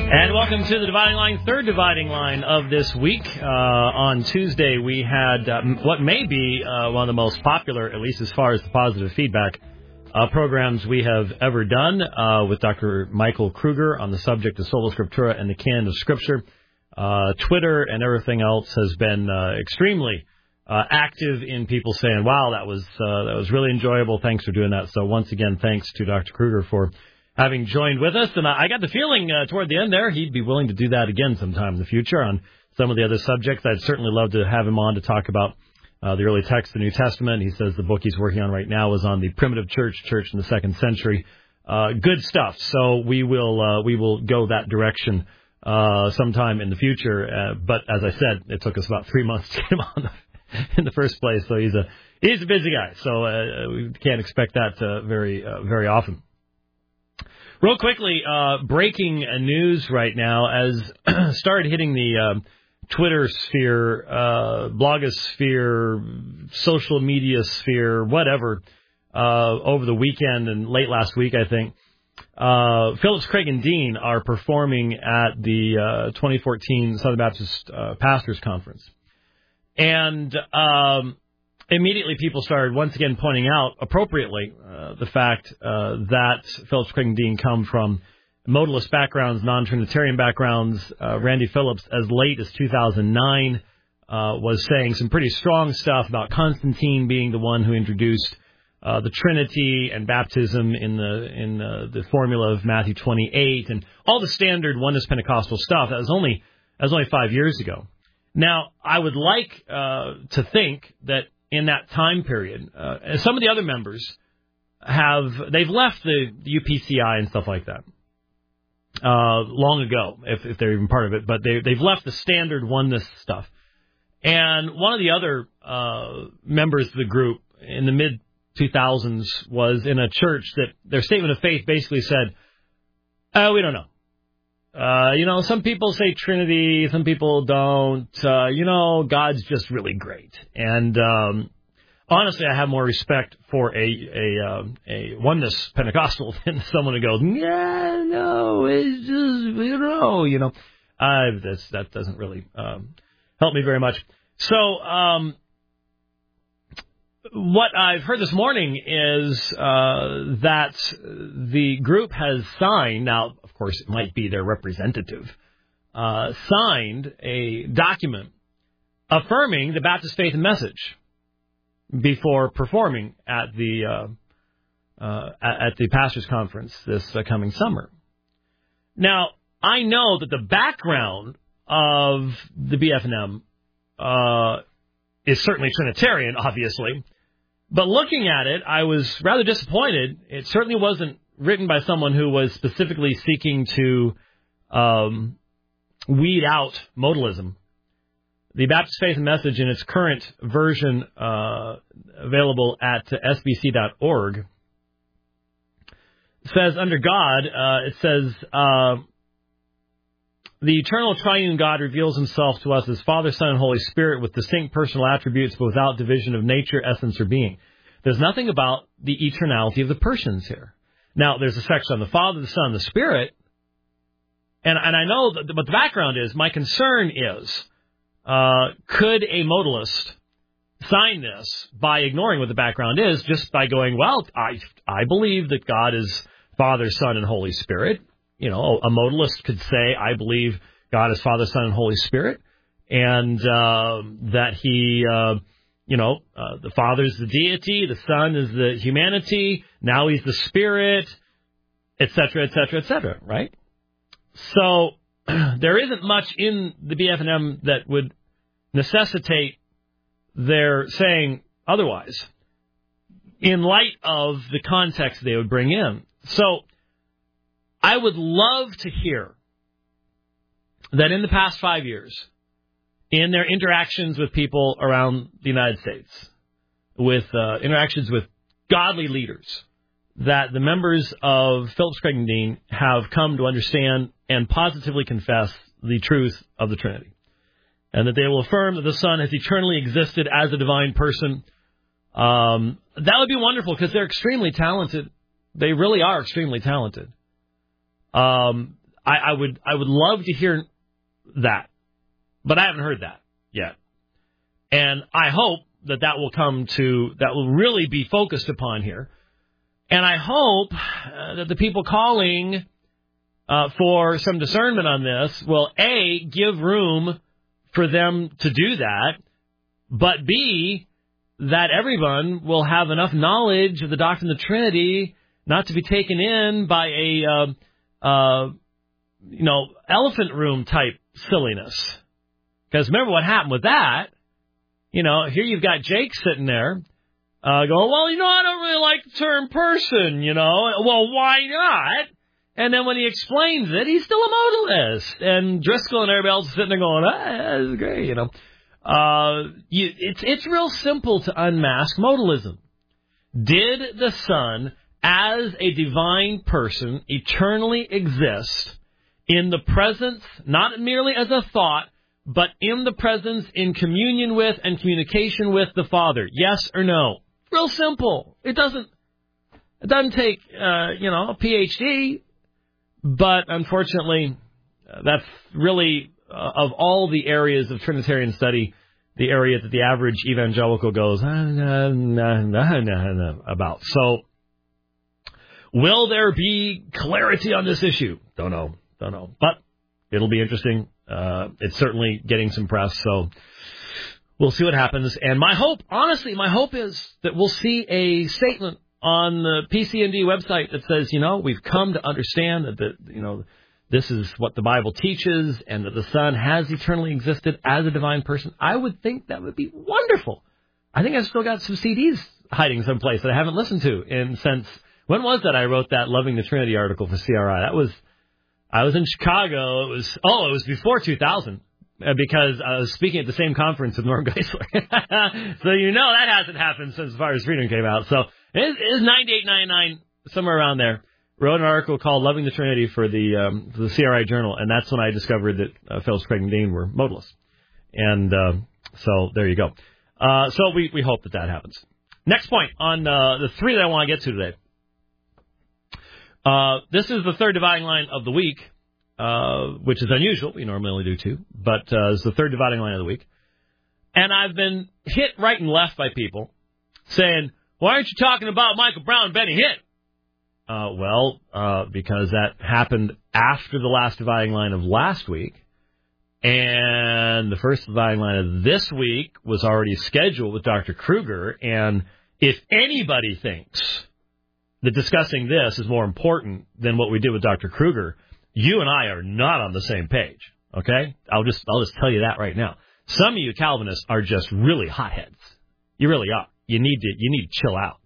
And welcome to the Dividing Line, third Dividing Line of this week. On Tuesday, we had what may be one of the most popular, at least as far as the positive feedback, programs we have ever done with Dr. Michael Kruger on the subject of Sola Scriptura and the canon of Scripture. Twitter and everything else has been extremely active in people saying, wow, that was really enjoyable. Thanks for doing that. So once again, thanks to Dr. Kruger for having joined with us. And I got the feeling toward the end there he'd be willing to do that again sometime in the future on some of the other subjects. I'd certainly love to have him on to talk about the early text of the New Testament. He says the book he's working on right now is on the primitive church in the 2nd century. Good stuff. So we will go that direction sometime in the future. But as I said, it took us about 3 months to get him on in the first place. So he's a busy guy. So we can't expect that very often. Real quickly, breaking news right now as started hitting the Twitter sphere, blogosphere, social media sphere, whatever, over the weekend and late last week, I think. Phillips, Craig, and Dean are performing at the 2014 Southern Baptist Pastors Conference. And immediately people started once again pointing out, appropriately, the fact that Phillips, Craig, and Dean come from modalist backgrounds, non-Trinitarian backgrounds. Randy Phillips, as late as 2009, was saying some pretty strong stuff about Constantine being the one who introduced the Trinity and baptism in the formula of Matthew 28 and all the standard oneness Pentecostal stuff. That was only 5 years ago. Now, I would like to think that in that time period, some of the other members they've left the UPCI and stuff like that long ago, if they're even part of it, but they've left the standard oneness stuff. And one of the other members of the group in the mid-2000s was in a church that their statement of faith basically said, oh, we don't know. Some people say Trinity, some people don't. God's just really great. And honestly, I have more respect for a oneness Pentecostal than someone who goes, yeah, no, it's just, that doesn't really help me very much. So what I've heard this morning is that the group has signed, now, of course, it might be their representative, signed a document affirming the Baptist faith and message before performing at the Pastors Conference this coming summer. Now, I know that the background of the BF&M is certainly Trinitarian, obviously. But looking at it, I was rather disappointed. It certainly wasn't written by someone who was specifically seeking to weed out modalism. The Baptist Faith and Message in its current version, available at sbc.org, says, under God, it says, the eternal triune God reveals himself to us as Father, Son, and Holy Spirit with distinct personal attributes but without division of nature, essence, or being. There's nothing about the eternality of the persons here. Now, there's a section on the Father, the Son, and the Spirit. And I know that what the background is. My concern is, could a modalist sign this by ignoring what the background is, just by going, well, I believe that God is Father, Son, and Holy Spirit. A modalist could say, I believe God is Father, Son, and Holy Spirit, and that he, the Father is the deity, the Son is the humanity, now he's the Spirit, etc., etc., etc., right? So there isn't much in the BF&M that would necessitate their saying otherwise in light of the context they would bring in. So I would love to hear that in the past 5 years, in their interactions with people around the United States, with interactions with godly leaders, that the members of Phillips, Craig, and Dean have come to understand and positively confess the truth of the Trinity. And that they will affirm that the Son has eternally existed as a divine person. That would be wonderful because they're extremely talented. They really are extremely talented. I would love to hear that, but I haven't heard that yet. And I hope that will really be focused upon here. And I hope that the people calling for some discernment on this will, A, give room for them to do that, but B, that everyone will have enough knowledge of the doctrine of the Trinity not to be taken in by a, elephant room type silliness. Because remember what happened with that. Here you've got Jake sitting there going, well, I don't really like the term person, Well, why not? And then when he explains it, he's still a modalist. And Driscoll and everybody else is sitting there going, this is great, It's real simple to unmask modalism. Did the Son, as a divine person, eternally exist in the presence, not merely as a thought, but in the presence, in communion with and communication with the Father? Yes or no? Real simple. It doesn't take, a PhD, but unfortunately, that's really, of all the areas of Trinitarian study, the area that the average evangelical goes, about. So, will there be clarity on this issue? Don't know. But it'll be interesting. It's certainly getting some press, so we'll see what happens. And my hope is that we'll see a statement on the PCND website that says, we've come to understand that, this is what the Bible teaches and that the Son has eternally existed as a divine person. I would think that would be wonderful. I think I've still got some CDs hiding someplace that I haven't listened to since, when was that I wrote that Loving the Trinity article for CRI? I was in Chicago. It was before 2000 because I was speaking at the same conference with Norm Geisler. So that hasn't happened since Fire is Freedom came out. So it is 98, 99, somewhere around there. Wrote an article called Loving the Trinity for the CRI Journal, and that's when I discovered that Phillips, Craig, and Dean were modalists. And so there you go. So we hope that happens. Next point on the three that I want to get to today. This is the third dividing line of the week, which is unusual. We normally only do two, but it's the third dividing line of the week. And I've been hit right and left by people saying, why aren't you talking about Michael Brown and Benny Hinn? Because that happened after the last dividing line of last week. And the first dividing line of this week was already scheduled with Dr. Kruger. And if anybody thinks that discussing this is more important than what we did with Dr. Kruger, you and I are not on the same page. Okay? I'll just tell you that right now. Some of you Calvinists are just really hotheads. You really are. You need to chill out.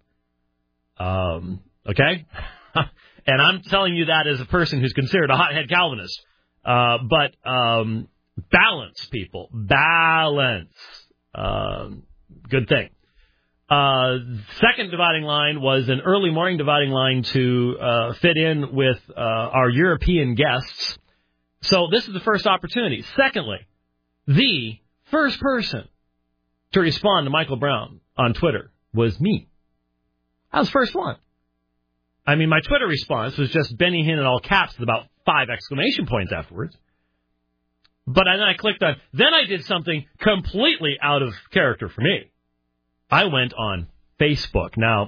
Okay? And I'm telling you that as a person who's considered a hothead Calvinist. But balance, people. Balance. Good thing. Second dividing line was an early morning dividing line to fit in with our European guests. So this is the first opportunity. Secondly, the first person to respond to Michael Brown on Twitter was me. I was the first one. I mean, my Twitter response was just Benny Hinn in all caps with about 5 exclamation points afterwards. But then I clicked on, then I did something completely out of character for me. I went on Facebook. Now,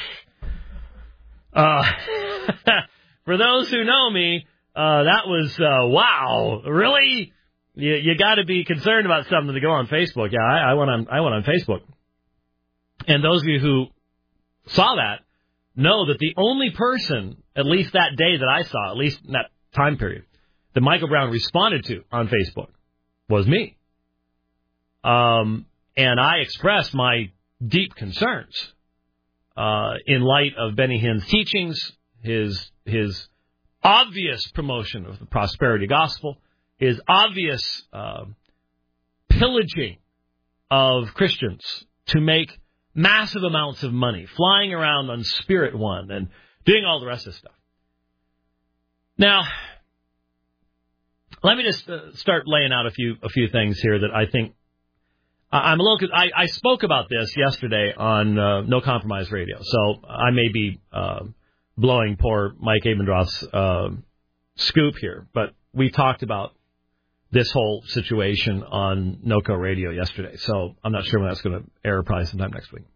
for those who know me, that was, wow, really? You got to be concerned about something to go on Facebook. Yeah, I went on Facebook. And those of you who saw that know that the only person, at least that day that I saw, at least in that time period, that Michael Brown responded to on Facebook was me. And I expressed my deep concerns in light of Benny Hinn's teachings, his obvious promotion of the prosperity gospel, his obvious pillaging of Christians to make massive amounts of money, flying around on Spirit One and doing all the rest of the stuff. Now, let me just start laying out a few things here that I think I'm a little. I spoke about this yesterday on No Compromise Radio, so I may be blowing poor Mike Abendroth's scoop here, but we talked about this whole situation on NOCO Radio yesterday, so I'm not sure when that's going to air, probably sometime next week.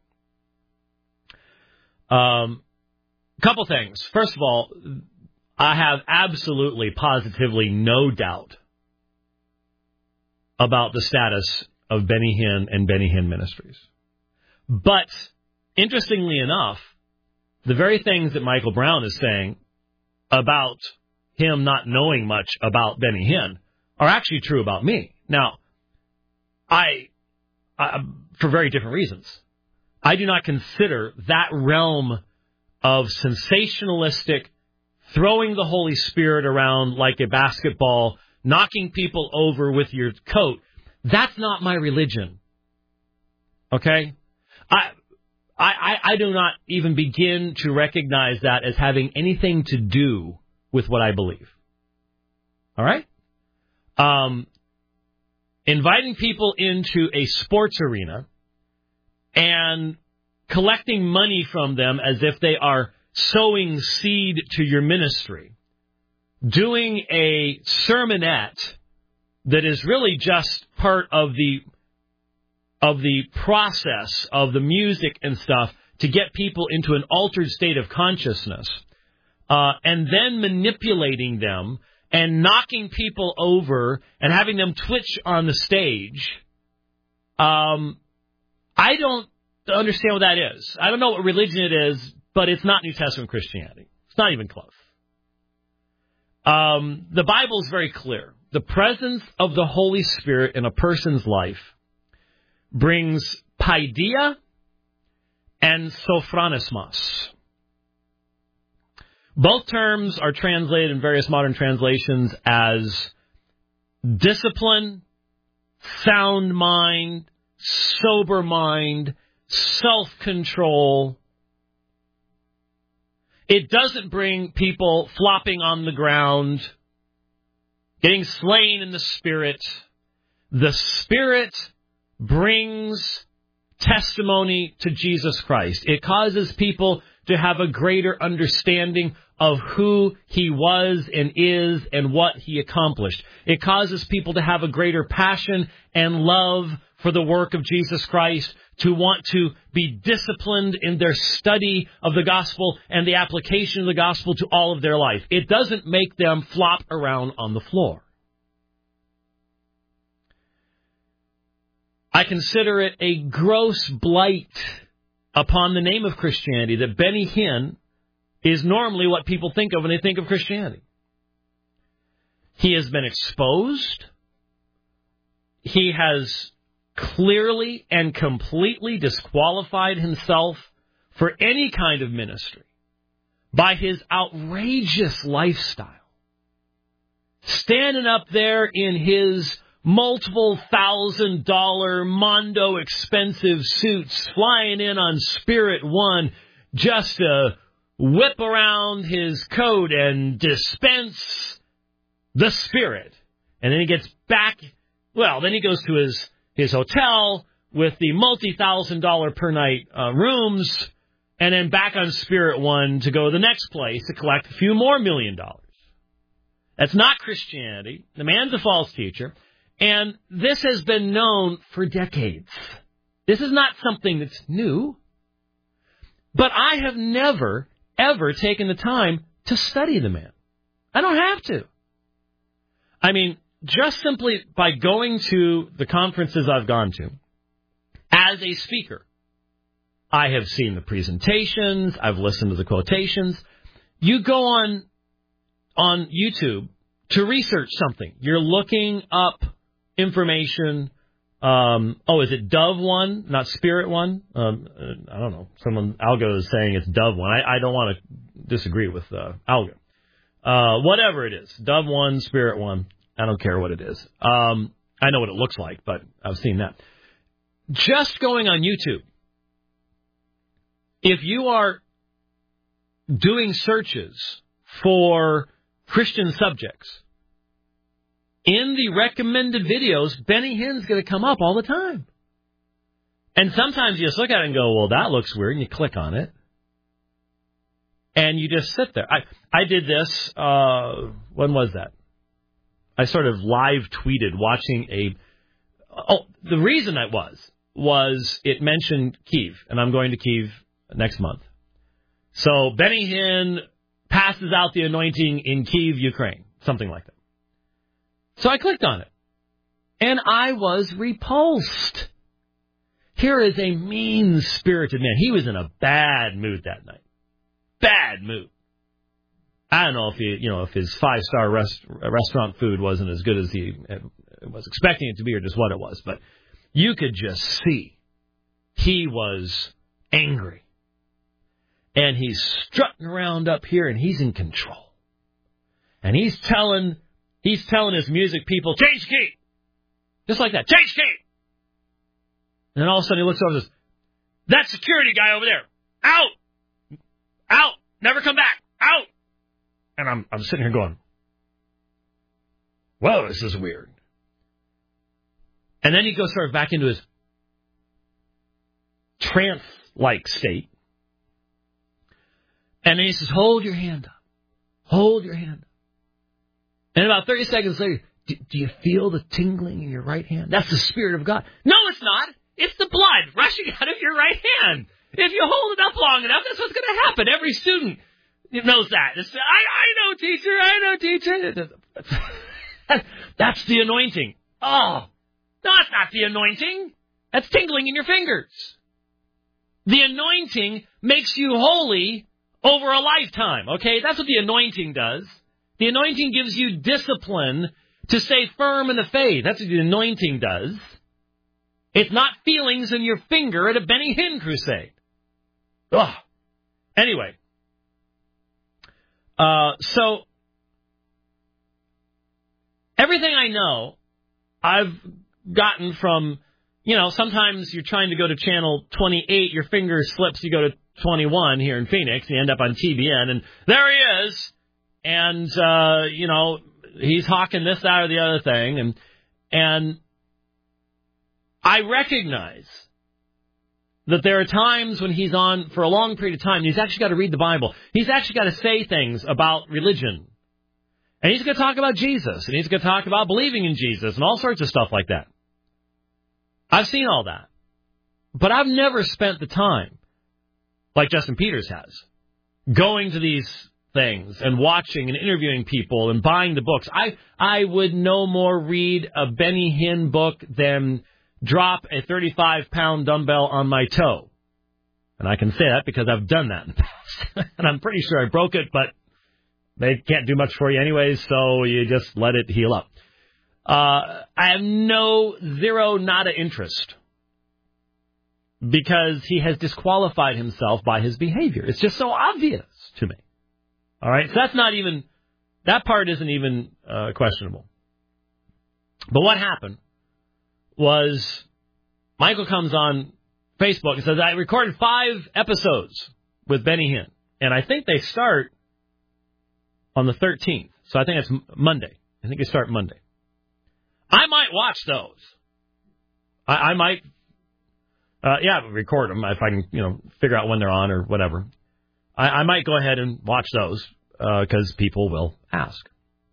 Couple things. First of all, I have absolutely, positively no doubt about the status of Benny Hinn and Benny Hinn Ministries. But, interestingly enough, the very things that Michael Brown is saying about him not knowing much about Benny Hinn are actually true about me. Now, I for very different reasons, I do not consider that realm of sensationalistic, throwing the Holy Spirit around like a basketball, knocking people over with your coat. That's not my religion. Okay? I do not even begin to recognize that as having anything to do with what I believe. All right? Inviting people into a sports arena and collecting money from them as if they are sowing seed to your ministry. Doing a sermonette that is really just part of the process of the music and stuff to get people into an altered state of consciousness, and then manipulating them and knocking people over and having them twitch on the stage. I don't understand what that is. I don't know what religion it is, but it's not New Testament Christianity. It's not even close. The Bible is very clear. The presence of the Holy Spirit in a person's life brings paideia and sophronismos. Both terms are translated in various modern translations as discipline, sound mind, sober mind, self-control. It doesn't bring people flopping on the ground, getting slain in the Spirit. The Spirit brings testimony to Jesus Christ. It causes people to have a greater understanding of who he was and is and what he accomplished. It causes people to have a greater passion and love for the work of Jesus Christ, to want to be disciplined in their study of the gospel and the application of the gospel to all of their life. It doesn't make them flop around on the floor. I consider it a gross blight upon the name of Christianity that Benny Hinn is normally what people think of when they think of Christianity. He has been exposed. He has clearly and completely disqualified himself for any kind of ministry by his outrageous lifestyle. Standing up there in his multiple $1,000 Mondo expensive suits, flying in on Spirit One just to whip around his coat and dispense the Spirit. And then he gets back, then he goes to his hotel with the multi-$1,000 per night rooms, and then back on Spirit One to go to the next place to collect a few more $1 million. That's not Christianity. The man's a false teacher. And this has been known for decades. This is not something that's new. But I have never, ever taken the time to study the man. I don't have to. I mean, just simply by going to the conferences I've gone to, as a speaker, I have seen the presentations, I've listened to the quotations. You go on YouTube to research something. You're looking up information. Is it Dove One, not Spirit One? I don't know. Algo is saying it's Dove One. I don't want to disagree with Algo. Whatever it is, Dove One, Spirit One. I don't care what it is. I know what it looks like, but I've seen that. Just going on YouTube, if you are doing searches for Christian subjects, in the recommended videos, Benny Hinn's going to come up all the time. And sometimes you just look at it and go, well, that looks weird, and you click on it. And you just sit there. I did this, when was that? I sort of live tweeted watching the reason I was it mentioned Kyiv, and I'm going to Kyiv next month. So Benny Hinn passes out the anointing in Kyiv, Ukraine, something like that. So I clicked on it, and I was repulsed. Here is a mean-spirited man. He was in a bad mood that night. Bad mood. I don't know if his 5-star restaurant food wasn't as good as he was expecting it to be, or just what it was, but you could just see he was angry, and he's strutting around up here, and he's in control, and he's telling his music people, change key, just like that, change key, and then all of a sudden he looks over and says, that security guy over there, out, never come back, out. And I'm sitting here going, whoa, this is weird. And then he goes sort of back into his trance-like state. And then he says, hold your hand up. Hold your hand up. And about 30 seconds later, do you feel the tingling in your right hand? That's the Spirit of God. No, it's not. It's the blood rushing out of your right hand. If you hold it up long enough, that's what's going to happen. Every student knows that. I know, teacher. That's the anointing. Oh, no, that's not the anointing. That's tingling in your fingers. The anointing makes you holy over a lifetime, okay? That's what the anointing does. The anointing gives you discipline to stay firm in the faith. That's what the anointing does. It's not feelings in your finger at a Benny Hinn crusade. Ugh. Anyway. So, everything I know, I've gotten from, sometimes you're trying to go to channel 28, your finger slips, you go to 21 here in Phoenix, and you end up on TBN, and there he is, and, he's hawking this, that, or the other thing, and I recognize that there are times when he's on for a long period of time, and he's actually got to read the Bible. He's actually got to say things about religion. And he's going to talk about Jesus, and he's going to talk about believing in Jesus, and all sorts of stuff like that. I've seen all that. But I've never spent the time, like Justin Peters has, going to these things and watching and interviewing people and buying the books. I would no more read a Benny Hinn book than drop a 35-pound dumbbell on my toe. And I can say that because I've done that in the past. And I'm pretty sure I broke it, but they can't do much for you anyways, so you just let it heal up. I have nada interest because he has disqualified himself by his behavior. It's just so obvious to me. All right, so that part isn't even questionable. But what happened was Michael comes on Facebook and says, I recorded 5 episodes with Benny Hinn, and I think they start on the 13th. So I think it's Monday. I think they start Monday. I might watch those. I might, record them if I can, figure out when they're on or whatever. I might go ahead and watch those because people will ask.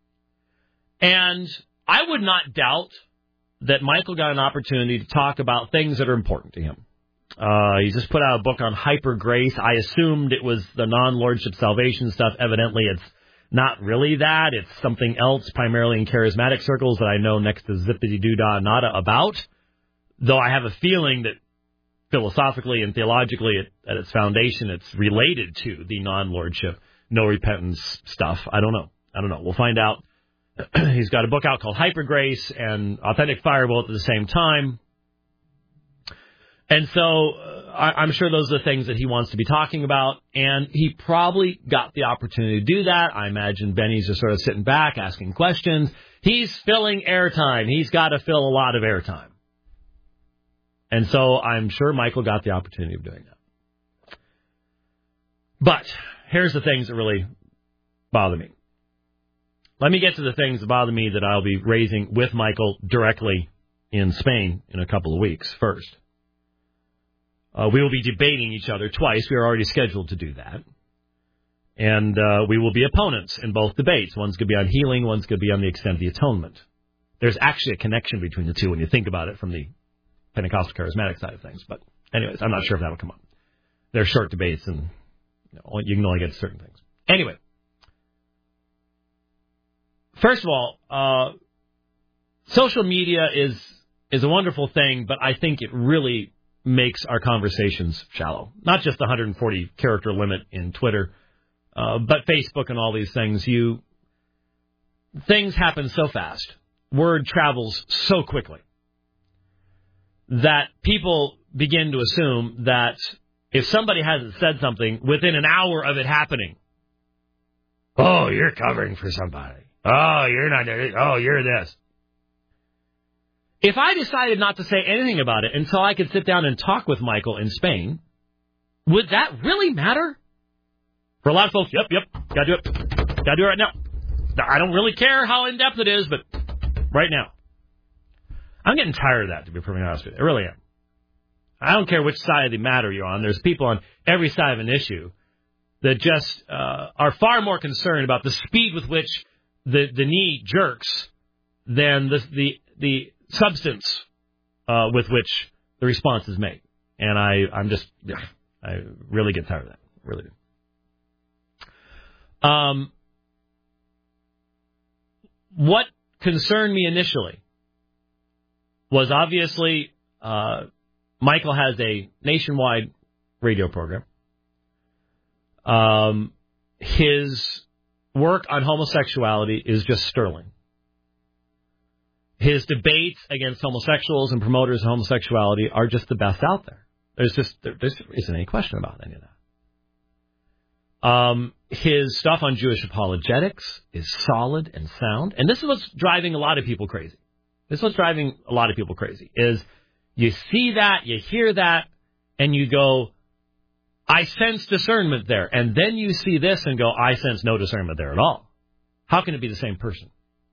And I would not doubt that Michael got an opportunity to talk about things that are important to him. He just put out a book on hyper grace. I assumed it was the non-lordship salvation stuff. Evidently, it's not really that. It's something else, primarily in charismatic circles that I know next to zippity-doo-dah nada about. Though I have a feeling that philosophically and theologically at its foundation, it's related to the non-lordship, no repentance stuff. I don't know. We'll find out. He's got a book out called Hyper Grace and Authentic Firebolt at the same time. And so I'm sure those are the things that he wants to be talking about. And he probably got the opportunity to do that. I imagine Benny's just sort of sitting back, asking questions. He's filling airtime. He's got to fill a lot of airtime. And so I'm sure Michael got the opportunity of doing that. But here's the things that really bother me. Let me get to the things that bother me that I'll be raising with Michael directly in Spain in a couple of weeks first. We will be debating each other twice. We are already scheduled to do that. And we will be opponents in both debates. One's going to be on healing, one's going to be on the extent of the atonement. There's actually a connection between the two when you think about it from the Pentecostal charismatic side of things. But anyways, I'm not sure if that'll come up. They're short debates, and you can only get to certain things. Anyway, first of all, social media is a wonderful thing, but I think it really makes our conversations shallow. Not just the 140 character limit in Twitter, but Facebook and all these things. Things happen so fast. Word travels so quickly that people begin to assume that if somebody hasn't said something within an hour of it happening, oh, you're covering for somebody. Oh, you're not. Oh, you're this. If I decided not to say anything about it until I could sit down and talk with Michael in Spain, would that really matter? For a lot of folks, yep, gotta do it. Gotta do it right now. I don't really care how in-depth it is, but right now. I'm getting tired of that, to be perfectly honest with you. I really am. I don't care which side of the matter you're on. There's people on every side of an issue that just are far more concerned about the speed with which the knee jerks than the substance with which the response is made. And I really get tired of that. Really do. What concerned me initially was obviously Michael has a nationwide radio program. His work on homosexuality is just sterling. His debates against homosexuals and promoters of homosexuality are just the best out there. There isn't any question about any of that. His stuff on Jewish apologetics is solid and sound. And this is what's driving a lot of people crazy. Is you see that, you hear that, and you go, I sense discernment there. And then you see this and go, I sense no discernment there at all. How can it be the same person?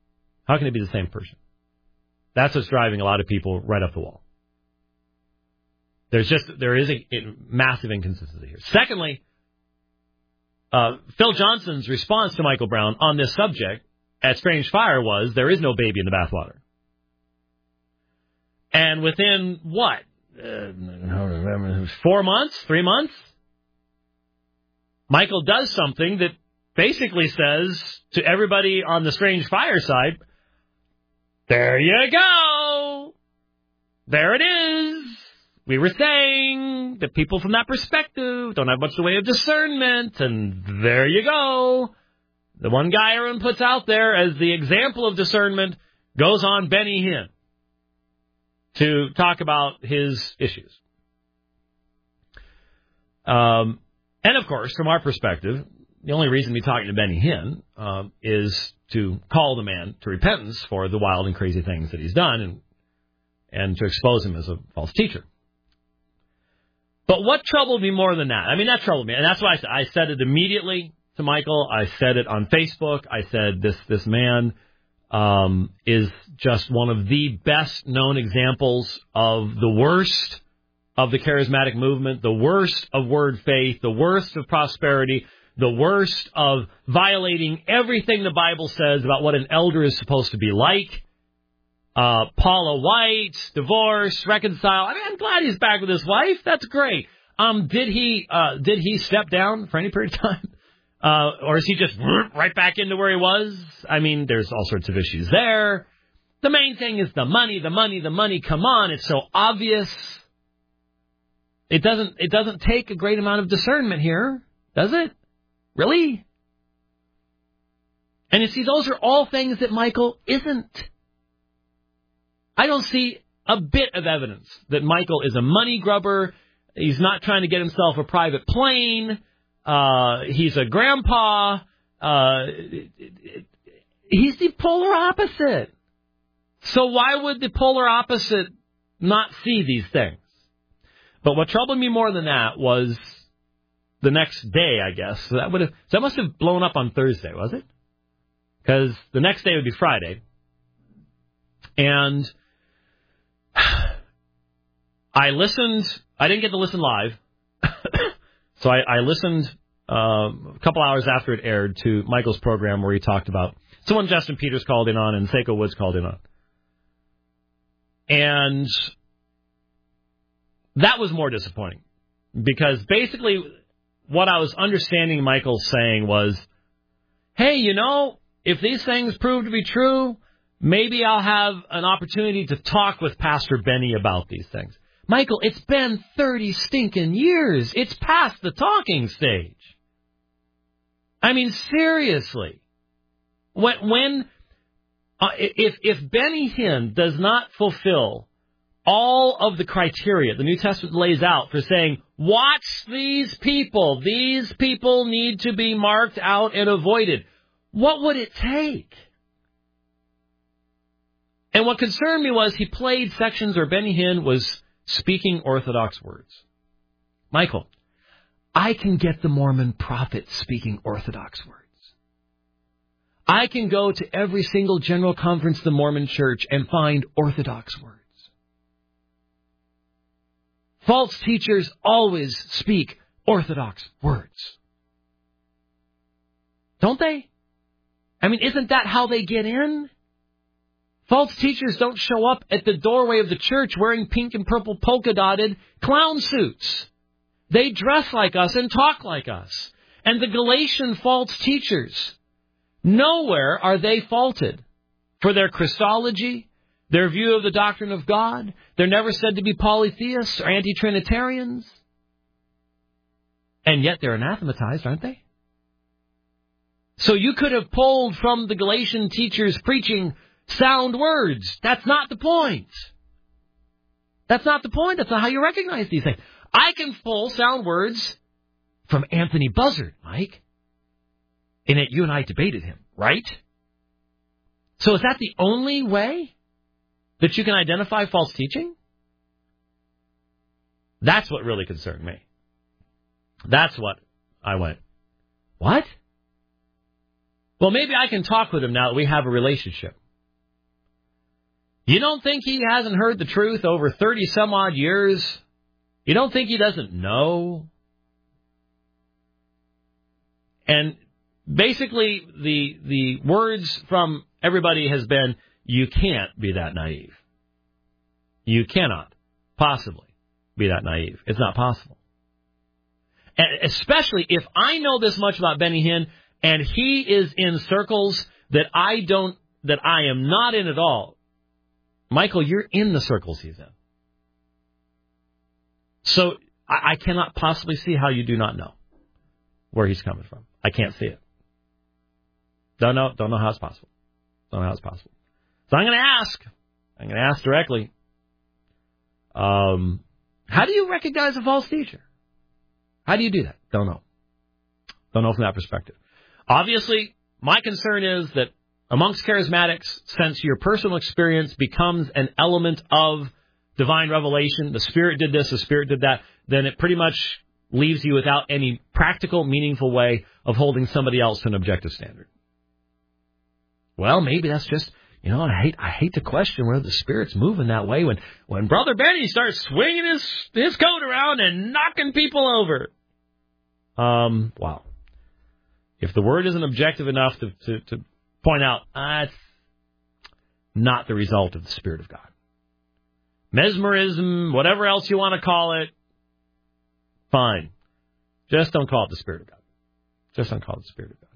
That's what's driving a lot of people right up the wall. There is a massive inconsistency here. Secondly, Phil Johnson's response to Michael Brown on this subject at Strange Fire was, there is no baby in the bathwater. And within, 4 months, 3 months, Michael does something that basically says to everybody on the Strange Fire side, there you go. There it is. We were saying that people from that perspective don't have much in the way of discernment, and there you go. The one guy everyone puts out there as the example of discernment goes on Benny Hinn to talk about his issues. And, of course, from our perspective, the only reason to be talking to Benny Hinn is to call the man to repentance for the wild and crazy things that he's done and to expose him as a false teacher. But what troubled me more than that? I mean, that troubled me. And that's why I said it immediately to Michael. I said it on Facebook. I said this man is just one of the best known examples of the worst of the charismatic movement, the worst of word faith, the worst of prosperity, the worst of violating everything the Bible says about what an elder is supposed to be like. Paula White, divorce, reconcile. I mean, I'm glad he's back with his wife. That's great. Did he step down for any period of time? Or is he just right back into where he was? I mean, there's all sorts of issues there. The main thing is the money. Come on, it's so obvious. It doesn't take a great amount of discernment here, does it? Really? And you see, those are all things that Michael isn't. I don't see a bit of evidence that Michael is a money grubber. He's not trying to get himself a private plane. He's a grandpa. He's the polar opposite. So why would the polar opposite not see these things? But what troubled me more than that was the next day, I guess. So that must have blown up on Thursday, was it? Because the next day would be Friday. And I listened. I didn't get to listen live. So I listened a couple hours after it aired to Michael's program where he talked about someone Justin Peters called in on and Seiko Woods called in on. And that was more disappointing because basically what I was understanding Michael saying was, hey, if these things prove to be true, maybe I'll have an opportunity to talk with Pastor Benny about these things. Michael, it's been 30 stinking years. It's past the talking stage. I mean, seriously. If Benny Hinn does not fulfill all of the criteria the New Testament lays out for saying, watch these people need to be marked out and avoided, what would it take? And what concerned me was he played sections where Benny Hinn was speaking Orthodox words. Michael, I can get the Mormon prophet speaking Orthodox words. I can go to every single general conference of the Mormon Church and find Orthodox words. False teachers always speak Orthodox words. Don't they? I mean, isn't that how they get in? False teachers don't show up at the doorway of the church wearing pink and purple polka-dotted clown suits. They dress like us and talk like us. And the Galatian false teachers, nowhere are they faulted for their Christology, their view of the doctrine of God. They're never said to be polytheists or anti-Trinitarians. And yet they're anathematized, aren't they? So you could have pulled from the Galatian teachers preaching sound words. That's not the point. That's not the point. That's not how you recognize these things. I can pull sound words from Anthony Buzzard, Mike. And yet you and I debated him, right? So is that the only way that you can identify false teaching? That's what really concerned me. That's what I went, what? Well, maybe I can talk with him now that we have a relationship. You don't think he hasn't heard the truth over 30 some odd years? You don't think he doesn't know? And basically the words from everybody has been, you can't be that naive. You cannot possibly be that naive. It's not possible. And especially if I know this much about Benny Hinn and he is in circles that I am not in at all. Michael, you're in the circles he's in. So I cannot possibly see how you do not know where he's coming from. I can't see it. Don't know how it's possible. Don't know how it's possible. So I'm going to ask directly, how do you recognize a false teacher? How do you do that? Don't know. Don't know from that perspective. Obviously, my concern is that amongst charismatics, since your personal experience becomes an element of divine revelation, the Spirit did this, the Spirit did that, then it pretty much leaves you without any practical, meaningful way of holding somebody else to an objective standard. Well, maybe that's just, I hate to question whether the Spirit's moving that way when Brother Benny starts swinging his coat around and knocking people over. Wow. If the Word isn't objective enough to point out, it's not the result of the Spirit of God. Mesmerism, whatever else you want to call it, fine. Just don't call it the Spirit of God. Just don't call it the Spirit of God.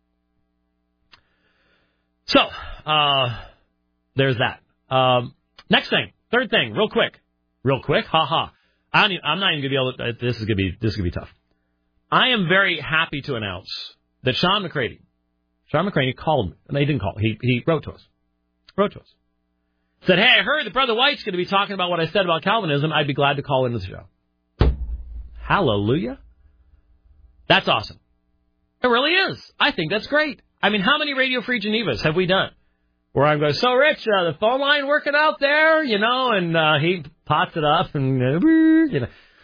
So, there's that. Next thing, third thing, real quick, haha. I'm not even going to be able to, this is going to be tough. I am very happy to announce that Sean McCready called me, and he didn't call, he wrote to us. Said, hey, I heard that Brother White's going to be talking about what I said about Calvinism. I'd be glad to call into the show. Hallelujah. That's awesome. It really is. I think that's great. I mean, how many Radio Free Genevas have we done? Where I'm going, so Rich, the phone line working out there, and he pots it up and,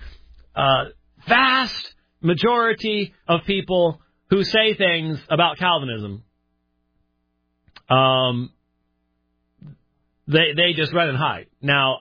vast majority of people who say things about Calvinism, they just run and hide. Now,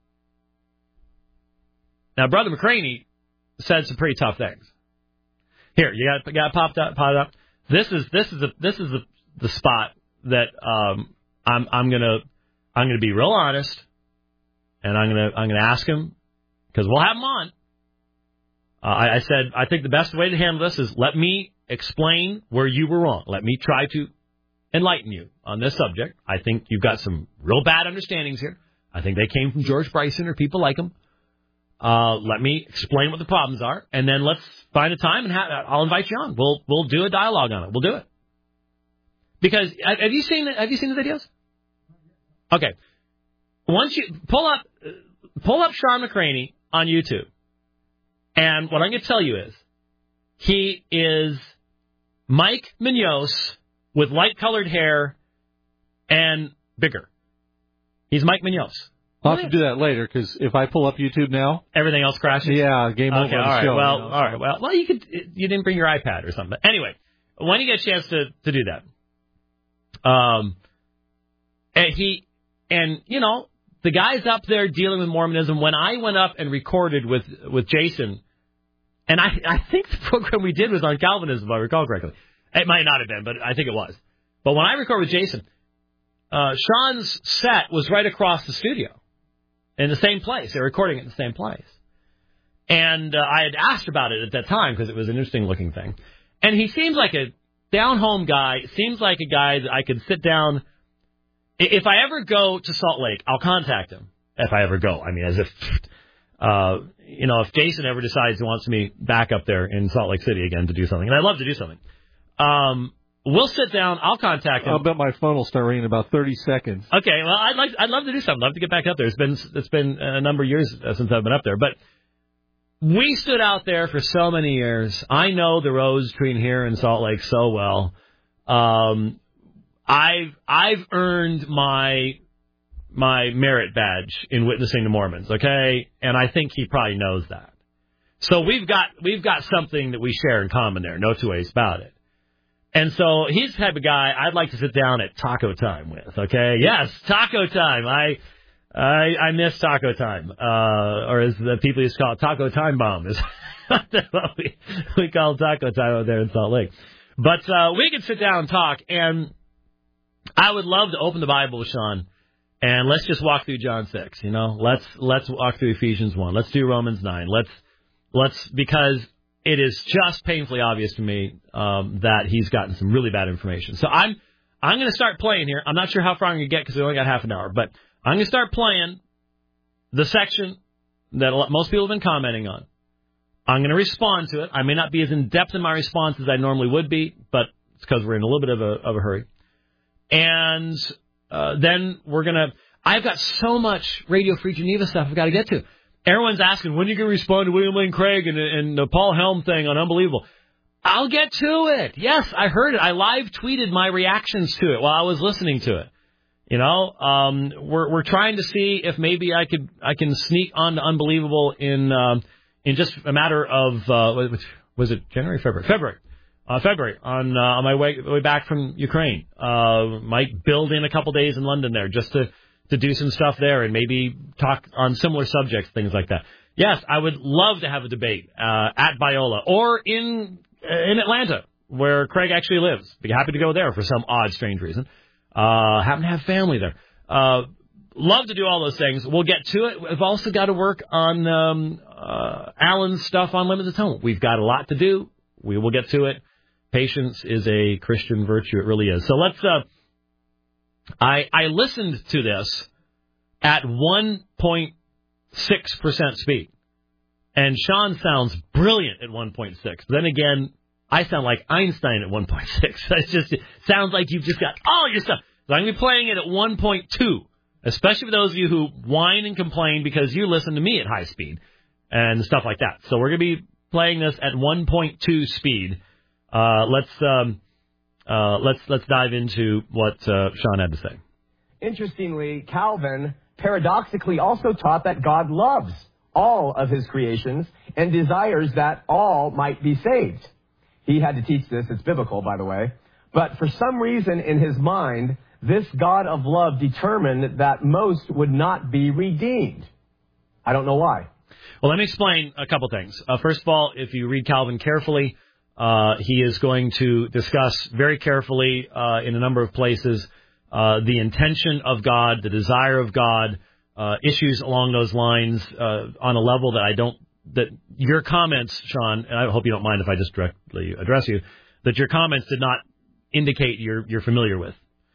Brother McCraney said some pretty tough things. Here, you got popped up. This is the spot that I'm gonna be real honest, and I'm gonna ask him, because we'll have him on. I said I think the best way to handle this is let me explain where you were wrong. Let me try to enlighten you on this subject. I think you've got some real bad understandings here. I think they came from George Bryson or people like him. Let me explain what the problems are, and then let's find a time and I'll invite you on. We'll do a dialogue on it. We'll do it. Because have you seen the videos? Okay. Once you pull up Sean McCraney on YouTube, and what I'm going to tell you is he is Mike Munoz with light-colored hair and bigger. He's Mike Munoz. I'll have to do that later, because if I pull up YouTube now, everything else crashes. Yeah, game over. Okay, all right. Show, well, you know, all right. Well, you didn't bring your iPad or something. But anyway, when you get a chance to do that, and you know, the guy's up there dealing with Mormonism. When I went up and recorded with Jason, and I think the program we did was on Calvinism, if I recall correctly. It might not have been, but I think it was. But when I recorded with Jason, Sean's set was right across the studio in the same place. They were recording it in the same place. And I had asked about it at that time because it was an interesting-looking thing. And he seems like a down-home guy, seems like a guy that I could sit down. If I ever go to Salt Lake, I'll contact him. If I ever go. I mean, as if, if Jason ever decides he wants me back up there in Salt Lake City again to do something, and I'd love to do something. We'll sit down. I'll contact him. I'll bet my phone will start ringing in about 30 seconds. Okay, well, I'd love to do something. I'd love to get back up there. It's been a number of years since I've been up there, but we stood out there for so many years. I know the roads between here and Salt Lake so well. I've earned my merit badge in witnessing to Mormons. Okay, and I think he probably knows that. So we've got something that we share in common there. No two ways about it. And so he's the type of guy I'd like to sit down at taco time with, okay? Yes, taco time. I miss taco time. Or as the people used to call it, taco time bomb. That's what we call taco time out there in Salt Lake. But we could sit down and talk, and I would love to open the Bible with Sean, and let's just walk through John 6, you know? Let's walk through Ephesians 1. Let's do Romans 9. Let's because it is just painfully obvious to me that he's gotten some really bad information. So I'm going to start playing here. I'm not sure how far I'm going to get because we only got half an hour, but I'm going to start playing the section that most people have been commenting on. I'm going to respond to it. I may not be as in-depth in my response as I normally would be, but it's because we're in a little bit of a hurry. And then we're going to... I've got so much Radio Free Geneva stuff I've got to get to. Everyone's asking, when are you going to respond to William Lane Craig and the Paul Helm thing on Unbelievable? I'll get to it. Yes, I heard it. I live tweeted my reactions to it while I was listening to it. You know, we're trying to see if maybe I can sneak onto Unbelievable in just a matter of was it January, February on my way back from Ukraine. Might build in a couple days in London there just to do some stuff there and maybe talk on similar subjects, things like that. Yes, I would love to have a debate at Biola or in Atlanta, where Craig actually lives. Be happy to go there for some odd, strange reason. Happen to have family there. Love to do all those things. We'll get to it. We've also got to work on Alan's stuff on Limited Atonement. We've got a lot to do. We will get to it. Patience is a Christian virtue. It really is. So let's... I listened to this at 1.6% speed, and Sean sounds brilliant at 1.6. Then again, I sound like Einstein at 1.6. It sounds like you've just got all your stuff. So I'm going to be playing it at 1.2, especially for those of you who whine and complain because you listen to me at high speed and stuff like that. So we're going to be playing this at 1.2 speed. Let's dive into what Sean had to say. Interestingly, Calvin paradoxically also taught that God loves all of his creations and desires that all might be saved. He had to teach this. It's biblical, by the way. But for some reason in his mind, this God of love determined that most would not be redeemed. I don't know why. Well, let me explain a couple things. First of all, if you read Calvin carefully, He is going to discuss very carefully in a number of places the intention of God, the desire of God, issues along those lines on a level that your comments, Sean, and I hope you don't mind if I just directly address you, that your comments did not indicate you're familiar with.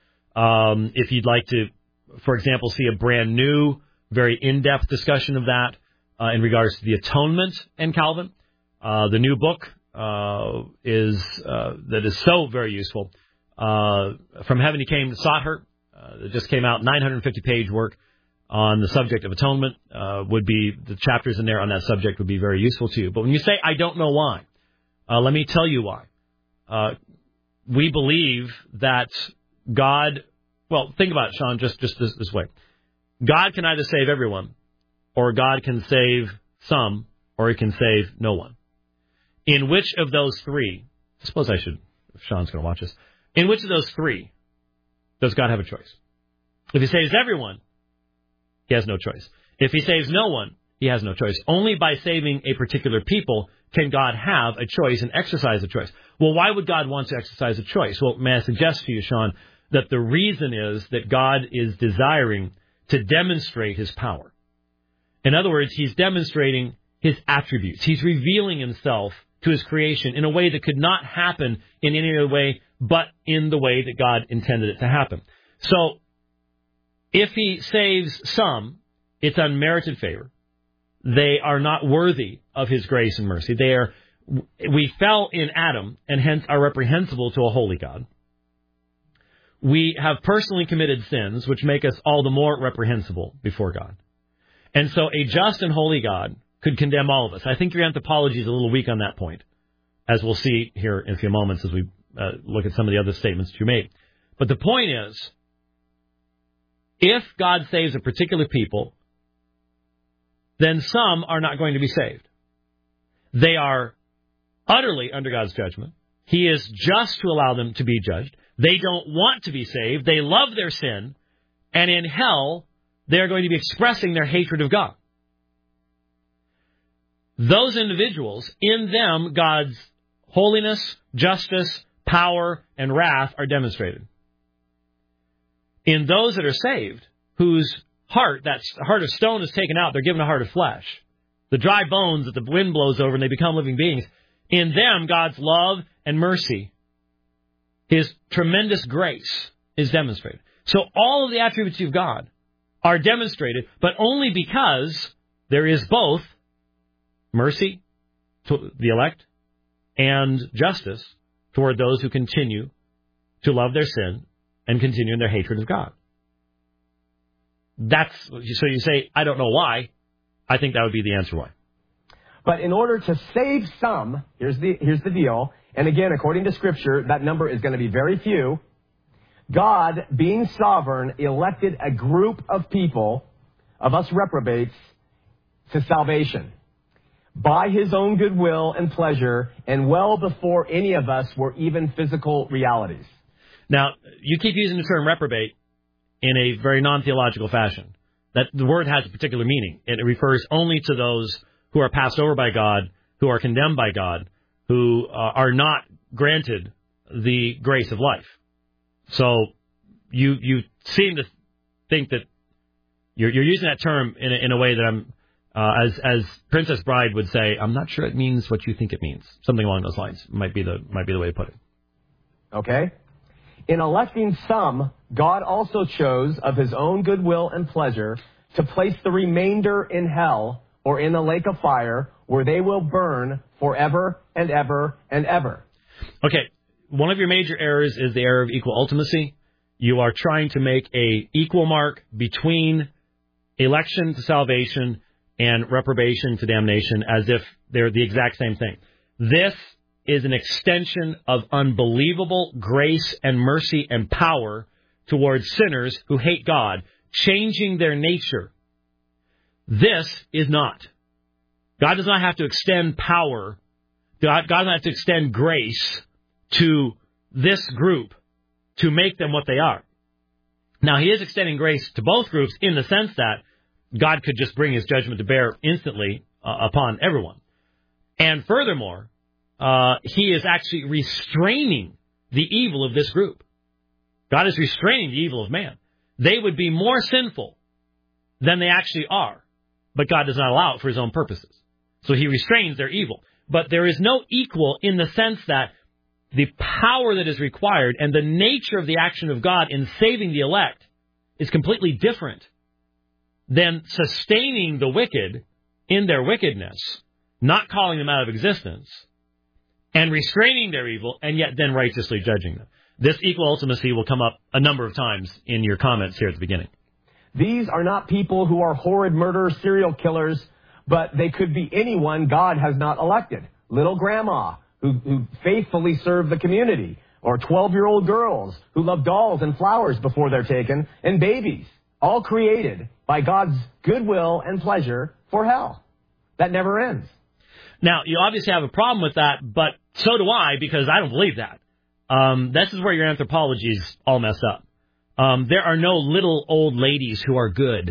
If you'd like to, for example, see a brand new, very in-depth discussion of that in regards to the atonement in Calvin, the new book is so very useful. From Heaven He Came, Sought Her. It just came out, 950-page work on the subject of atonement. The chapters in there on that subject would be very useful to you. But when you say, I don't know why, let me tell you why. We believe that God, well, think about it, Sean, just this way. God can either save everyone, or God can save some, or He can save no one. In which of those three, I suppose I should, if Sean's going to watch this, in which of those three does God have a choice? If He saves everyone, He has no choice. If He saves no one, He has no choice. Only by saving a particular people can God have a choice and exercise a choice. Well, why would God want to exercise a choice? Well, may I suggest to you, Sean, that the reason is that God is desiring to demonstrate His power. In other words, He's demonstrating His attributes. He's revealing Himself to His creation in a way that could not happen in any other way but in the way that God intended it to happen. So, if He saves some, it's unmerited favor. They are not worthy of His grace and mercy. We fell in Adam and hence are reprehensible to a holy God. We have personally committed sins which make us all the more reprehensible before God. And so a just and holy God could condemn all of us. I think your anthropology is a little weak on that point, as we'll see here in a few moments as we look at some of the other statements that you made. But the point is, if God saves a particular people, then some are not going to be saved. They are utterly under God's judgment. He is just to allow them to be judged. They don't want to be saved. They love their sin. And in hell, they're going to be expressing their hatred of God. Those individuals, in them, God's holiness, justice, power, and wrath are demonstrated. In those that are saved, whose heart, that heart of stone is taken out, they're given a heart of flesh. The dry bones that the wind blows over and they become living beings. In them, God's love and mercy, His tremendous grace is demonstrated. So all of the attributes of God are demonstrated, but only because there is both mercy to the elect and justice toward those who continue to love their sin and continue in their hatred of God. So you say, I don't know why. I think that would be the answer why. But in order to save some, here's the deal. And again, according to Scripture, that number is going to be very few. God, being sovereign, elected a group of people, of us reprobates, to salvation by His own goodwill and pleasure, and well before any of us were even physical realities. Now, you keep using the term reprobate in a very non-theological fashion. That the word has a particular meaning. It refers only to those who are passed over by God, who are condemned by God, who are not granted the grace of life. So you seem to think that you're using that term in a way that I'm, as Princess Bride would say, I'm not sure it means what you think it means. Something along those lines might be the way to put it. Okay. In electing some, God also chose of His own goodwill and pleasure to place the remainder in hell or in the lake of fire, where they will burn forever and ever and ever. Okay, one of your major errors is the error of equal ultimacy. You are trying to make a equal mark between election to salvation and reprobation to damnation as if they're the exact same thing. This is an extension of unbelievable grace and mercy and power towards sinners who hate God, changing their nature. This is not. God does not have to extend power. God doesn't have to extend grace to this group to make them what they are. Now, He is extending grace to both groups in the sense that God could just bring His judgment to bear instantly upon everyone. And furthermore, he is actually restraining the evil of this group. God is restraining the evil of man. They would be more sinful than they actually are, but God does not allow it for his own purposes. So he restrains their evil. But there is no equal in the sense that the power that is required and the nature of the action of God in saving the elect is completely different than sustaining the wicked in their wickedness, not calling them out of existence, and restraining their evil, and yet then righteously judging them. This equal ultimacy will come up a number of times in your comments here at the beginning. These are not people who are horrid murderers, serial killers, but they could be anyone God has not elected. Little grandma who faithfully serve the community, or 12-year-old girls who love dolls and flowers before they're taken, and babies, all created by God's goodwill and pleasure for hell. That never ends. Now, you obviously have a problem with that, but so do I, because I don't believe that. This is where your anthropology is all messed up. There are no little old ladies who are good.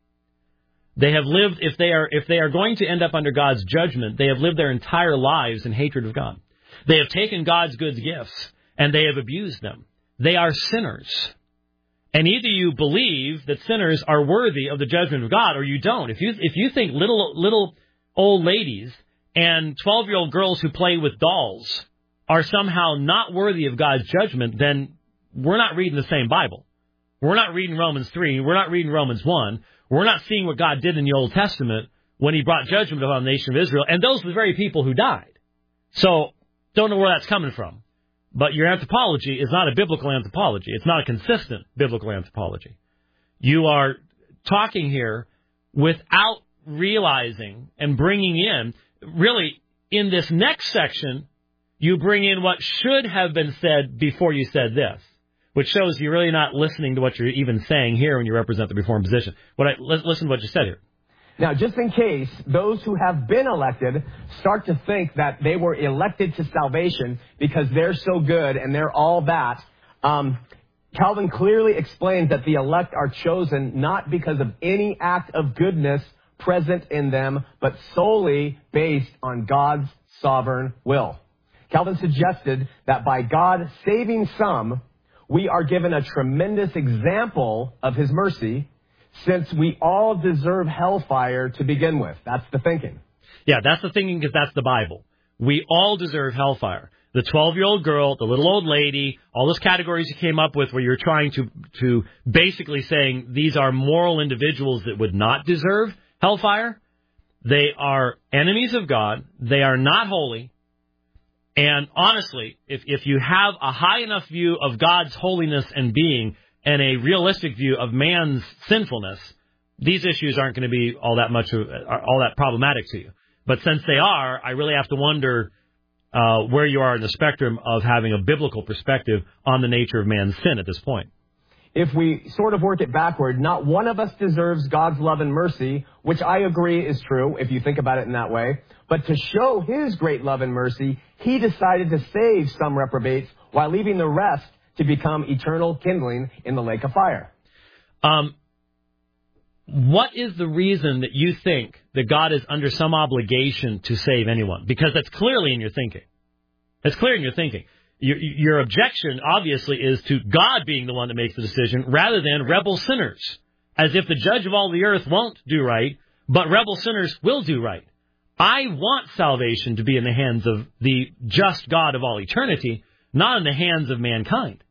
They have lived, if they are going to end up under God's judgment, they have lived their entire lives in hatred of God. They have taken God's good gifts, and they have abused them. They are sinners. And either you believe that sinners are worthy of the judgment of God, or you don't. If you think little old ladies and 12-year-old girls who play with dolls are somehow not worthy of God's judgment, then we're not reading the same Bible. We're not reading Romans 3. We're not reading Romans 1. We're not seeing what God did in the Old Testament when he brought judgment upon the nation of Israel. And those are the very people who died. So, don't know where that's coming from. But your anthropology is not a biblical anthropology. It's not a consistent biblical anthropology. You are talking here without realizing and bringing in, really, in this next section, you bring in what should have been said before you said this, which shows you're really not listening to what you're even saying here when you represent the Reformed position. Listen to what you said here. Now, just in case those who have been elected start to think that they were elected to salvation because they're so good and they're all that, Calvin clearly explains that the elect are chosen not because of any act of goodness present in them, but solely based on God's sovereign will. Calvin suggested that by God saving some, we are given a tremendous example of his mercy, since we all deserve hellfire to begin with. That's the thinking. Yeah, that's the thinking, because that's the Bible. We all deserve hellfire. The 12-year-old girl, the little old lady, all those categories you came up with where you're trying to basically saying these are moral individuals that would not deserve hellfire. They are enemies of God. They are not holy. And honestly, if you have a high enough view of God's holiness and being and a realistic view of man's sinfulness, these issues aren't going to be all that problematic to you. But since they are, I really have to wonder where you are in the spectrum of having a biblical perspective on the nature of man's sin at this point. If we sort of work it backward, not one of us deserves God's love and mercy, which I agree is true if you think about it in that way. But to show his great love and mercy, he decided to save some reprobates while leaving the rest to become eternal kindling in the lake of fire. What is the reason that you think that God is under some obligation to save anyone? Because that's clearly in your thinking. It's clear in your thinking. Your objection, obviously, is to God being the one that makes the decision rather than rebel sinners, as if the judge of all the earth won't do right, but rebel sinners will do right. I want salvation to be in the hands of the just God of all eternity, not in the hands of mankind.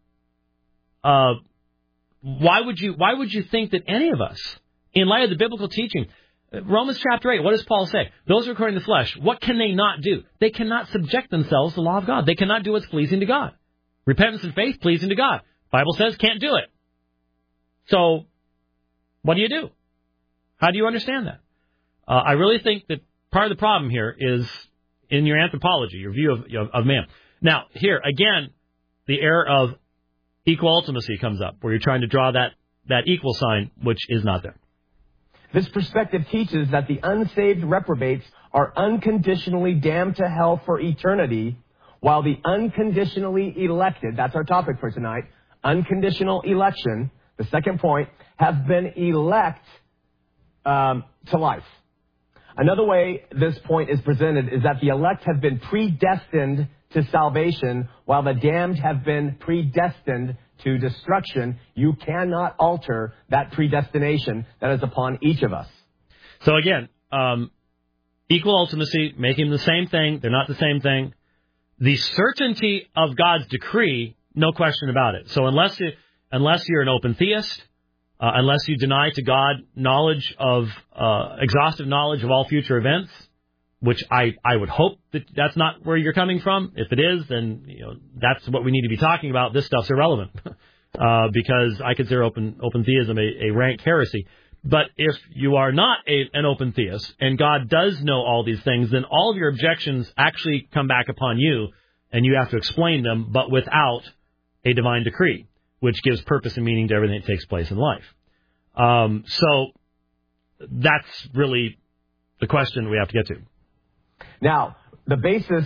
Why would you think that any of us, in light of the biblical teaching, Romans chapter 8, what does Paul say? Those who are according to the flesh, what can they not do? They cannot subject themselves to the law of God. They cannot do what's pleasing to God. Repentance and faith, pleasing to God. Bible says can't do it. So, what do? How do you understand that? I really think that part of the problem here is in your anthropology, your view of man. Now, here, again, the error of equal ultimacy comes up, where you're trying to draw that equal sign, which is not there. This perspective teaches that the unsaved reprobates are unconditionally damned to hell for eternity, while the unconditionally elected, that's our topic for tonight, unconditional election, the second point, have been elect to life. Another way this point is presented is that the elect have been predestined to salvation, while the damned have been predestined to destruction. You cannot alter that predestination that is upon each of us. So again, equal ultimacy, making them the same thing. They're not the same thing. The certainty of God's decree, no question about it. So unless you're an open theist, unless you deny to God knowledge of exhaustive knowledge of all future events, which I would hope that that's not where you're coming from. If it is, then that's what we need to be talking about. This stuff's irrelevant because I consider open theism a rank heresy. But if you are not an open theist and God does know all these things, then all of your objections actually come back upon you, and you have to explain them, but without a divine decree, which gives purpose and meaning to everything that takes place in life. So that's really the question we have to get to. Now, the basis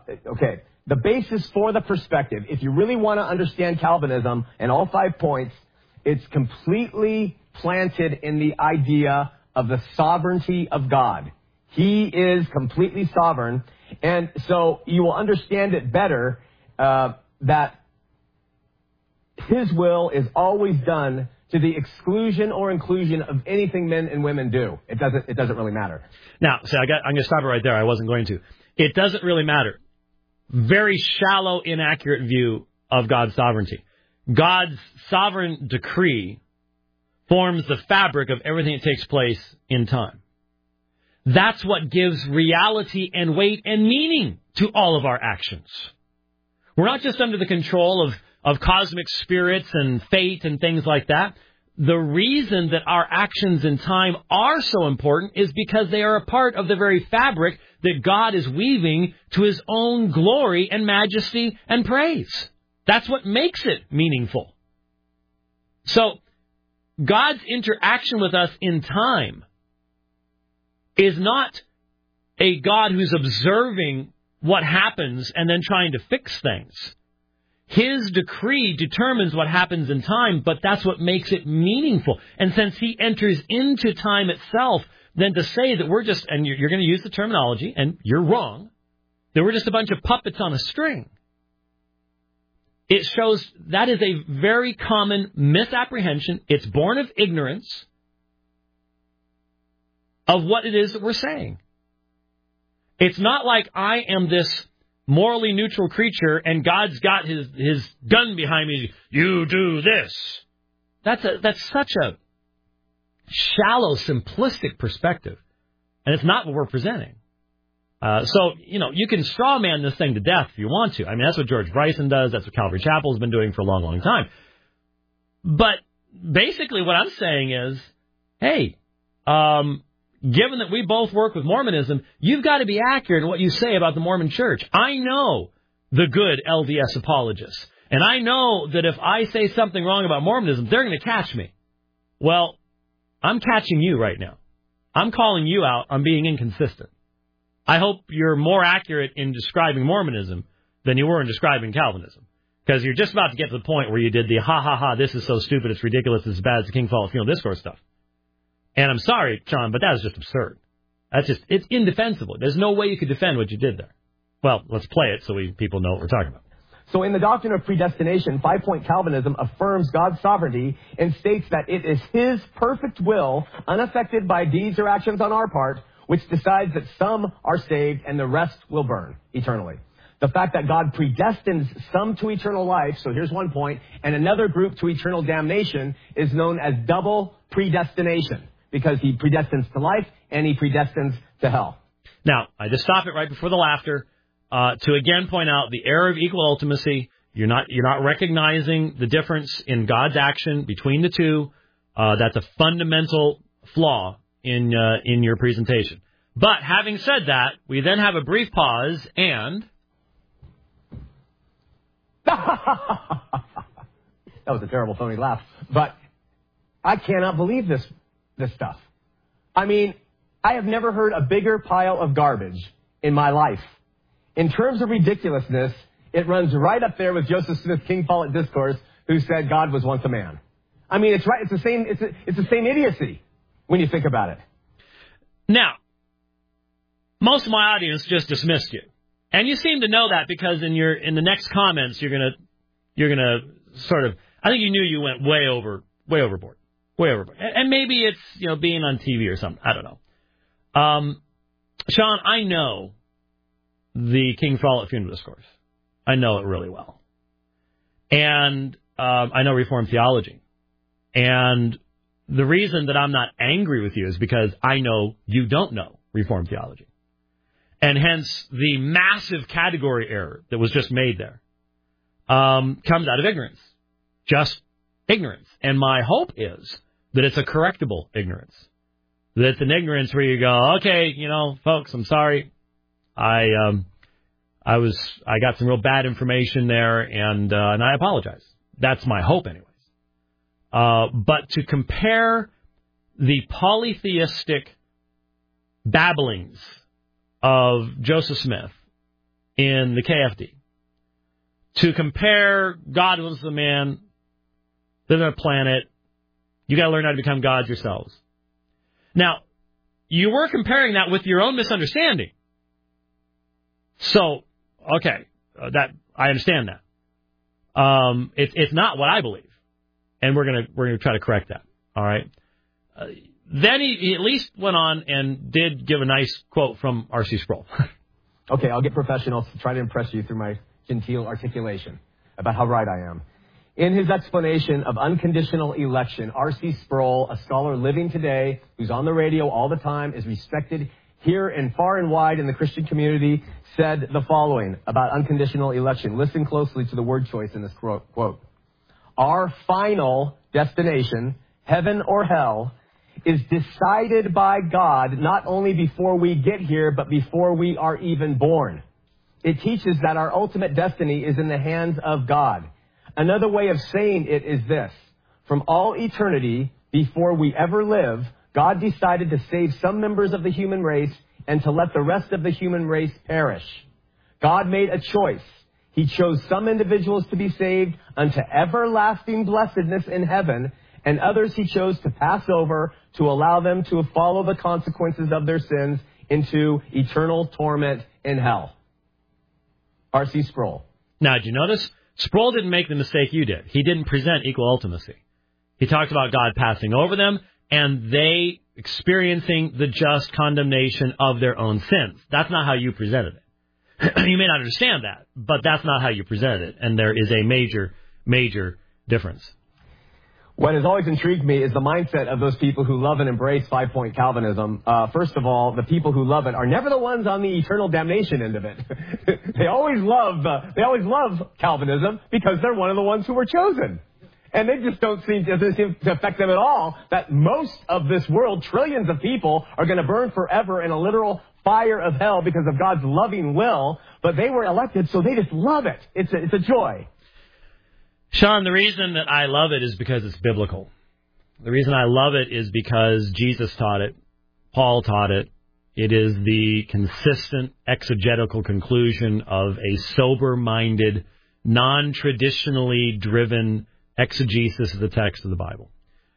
for the perspective, if you really want to understand Calvinism and all 5 points, it's completely planted in the idea of the sovereignty of God. He is completely sovereign, and so you will understand it better that His will is always done to the exclusion or inclusion of anything men and women do. It doesn't really matter. Now, I'm going to stop it right there. I wasn't going to. It doesn't really matter. Very shallow, inaccurate view of God's sovereignty. God's sovereign decree forms the fabric of everything that takes place in time. That's what gives reality and weight and meaning to all of our actions. We're not just under the control of cosmic spirits and fate and things like that. The reason that our actions in time are so important is because they are a part of the very fabric that God is weaving to His own glory and majesty and praise. That's what makes it meaningful. So, God's interaction with us in time is not a God who's observing what happens and then trying to fix things. His decree determines what happens in time, but that's what makes it meaningful. And since He enters into time itself, then to say that we're just, and you're going to use the terminology, and you're wrong, that we're just a bunch of puppets on a string, it shows that is a very common misapprehension. It's born of ignorance of what it is that we're saying. It's not like I am this morally neutral creature and God's got his gun behind me. You do this. That's such a shallow, simplistic perspective. And it's not what we're presenting. So, you can straw man this thing to death if you want to. I mean, that's what George Bryson does. That's what Calvary Chapel has been doing for a long, long time. But basically what I'm saying is, hey, given that we both work with Mormonism, you've got to be accurate in what you say about the Mormon Church. I know the good LDS apologists. And I know that if I say something wrong about Mormonism, they're going to catch me. Well, I'm catching you right now. I'm calling you out on being inconsistent. I hope you're more accurate in describing Mormonism than you were in describing Calvinism. Because you're just about to get to the point where you did the this is so stupid, it's ridiculous, it's as bad as the King Falls Funeral Discourse stuff. And I'm sorry, Sean, but that is just absurd. It's indefensible. There's no way you could defend what you did there. Well, let's play it so people know what we're talking about. So in the doctrine of predestination, 5-point Calvinism affirms God's sovereignty and states that it is His perfect will, unaffected by deeds or actions on our part, which decides that some are saved and the rest will burn eternally. The fact that God predestines some to eternal life, so here's 1 point, and another group to eternal damnation is known as double predestination, because He predestines to life and He predestines to hell. Now, I just stop it right before the laughter to again point out the error of equal ultimacy. You're not recognizing the difference in God's action between the two. That's a fundamental flaw in your presentation. But having said that, we then have a brief pause and... That was a terrible phony laugh. But I cannot believe this stuff. I mean, I have never heard a bigger pile of garbage in my life. In terms of ridiculousness, it runs right up there with Joseph Smith's King Follett Discourse, who said God was once a man. I mean, it's right. It's the same idiocy when you think about it. Now, most of my audience just dismissed you. And you seem to know that because in the next comments, you're gonna sort of, I think you knew you went way overboard. And maybe it's, being on TV or something. I don't know. Sean, I know the King Follett Funeral Discourse. I know it really well. And I know Reformed theology. And the reason that I'm not angry with you is because I know you don't know Reformed theology. And hence the massive category error that was just made there comes out of ignorance. Just ignorance. And my hope is that it's a correctable ignorance. That it's an ignorance where you go, okay, folks, I'm sorry. I got some real bad information there, and I apologize. That's my hope, anyways. But to compare the polytheistic babblings of Joseph Smith in the KFD, to compare God was the man, live on a planet, you got to learn how to become gods yourselves. Now, you were comparing that with your own misunderstanding. So, okay, that I understand that. It's not what I believe, and we're gonna try to correct that. All right. Then he at least went on and did give a nice quote from R.C. Sproul. Okay, I'll get professional to try to impress you through my genteel articulation about how right I am. In his explanation of unconditional election, R.C. Sproul, a scholar living today, who's on the radio all the time, is respected here and far and wide in the Christian community, said the following about unconditional election. Listen closely to the word choice in this quote. Our final destination, heaven or hell, is decided by God not only before we get here, but before we are even born. It teaches that our ultimate destiny is in the hands of God. Another way of saying it is this. From all eternity, before we ever live, God decided to save some members of the human race and to let the rest of the human race perish. God made a choice. He chose some individuals to be saved unto everlasting blessedness in heaven, and others he chose to pass over to allow them to follow the consequences of their sins into eternal torment in hell. R.C. Sproul. Now, did you notice? Sproul didn't make the mistake you did. He didn't present equal ultimacy. He talked about God passing over them and they experiencing the just condemnation of their own sins. That's not how you presented it. You may not understand that, but that's not how you presented it. And there is a major, major difference. What has always intrigued me is the mindset of those people who love and embrace five-point Calvinism. First of all, the people who love it are never the ones on the eternal damnation end of it. They always love Calvinism because they're one of the ones who were chosen. And they just doesn't seem to affect them at all that most of this world, trillions of people, are going to burn forever in a literal fire of hell because of God's loving will. But they were elected, so they just love it. It's a joy. Sean, the reason that I love it is because it's biblical. The reason I love it is because Jesus taught it. Paul taught it. It is the consistent exegetical conclusion of a sober-minded, non-traditionally driven exegesis of the text of the Bible.